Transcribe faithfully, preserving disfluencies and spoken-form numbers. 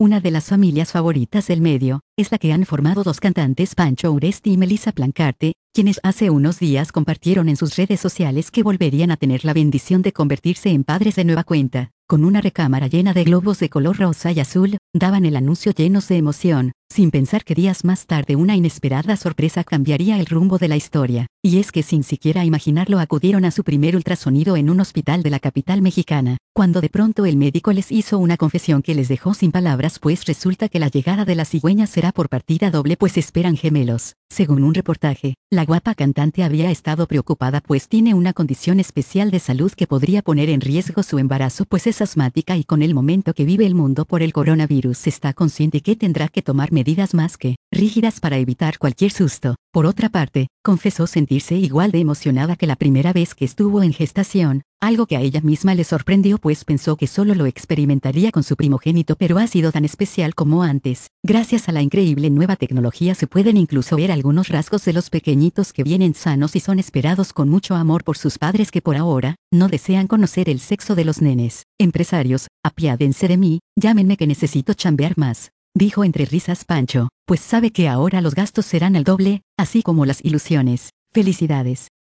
Una de las familias favoritas del medio, es la que han formado dos cantantes, Pancho Uresti y Melissa Plancarte, quienes hace unos días compartieron en sus redes sociales que volverían a tener la bendición de convertirse en padres de nueva cuenta. Con una recámara llena de globos de color rosa y azul, daban el anuncio llenos de emoción, sin pensar que días más tarde una inesperada sorpresa cambiaría el rumbo de la historia. Y es que sin siquiera imaginarlo acudieron a su primer ultrasonido en un hospital de la capital mexicana, cuando de pronto el médico les hizo una confesión que les dejó sin palabras, pues resulta que la llegada de la cigüeña será por partida doble, pues esperan gemelos. Según un reportaje, la guapa cantante había estado preocupada pues tiene una condición especial de salud que podría poner en riesgo su embarazo, pues es asmática y con el momento que vive el mundo por el coronavirus está consciente que tendrá que tomar medidas más que rígidas para evitar cualquier susto. Por otra parte, confesó sentirse igual de emocionada que la primera vez que estuvo en gestación, algo que a ella misma le sorprendió pues pensó que solo lo experimentaría con su primogénito, pero ha sido tan especial como antes. Gracias a la increíble nueva tecnología se pueden incluso ver algunos rasgos de los pequeñitos que vienen sanos y son esperados con mucho amor por sus padres, que por ahora no desean conocer el sexo de los nenes. Empresarios, apiádense de mí, llámenme que necesito chambear más, dijo entre risas Pancho, pues sabe que ahora los gastos serán al doble, así como las ilusiones. Felicidades.